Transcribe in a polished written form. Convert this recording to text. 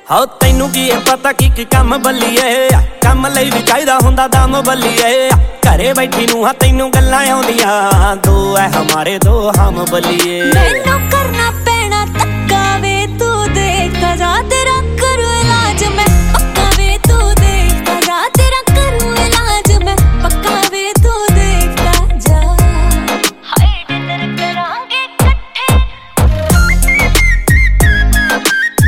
ਹੋ ਤੈਨੂੰ ਕੀ ਪਤਾ ਕੀ ਕੰਮ ਬੱਲੀਏ, ਕੰਮ ਲਈ ਵੀ ਚਾਹੀਦਾ ਹੁੰਦਾ ਦਮ ਬੱਲੀਏ। ਘਰੇ ਬੈਠੀ ਨੂੰ ਹਾਂ ਤੈਨੂੰ ਗੱਲਾਂ ਆਉਂਦੀਆਂ, ਦੋ ਐ ਹਮਾਰੇ ਦੋ ਹਮ ਬੱਲੀਏ। ਮੈਨੂੰ ਕਰਨਾ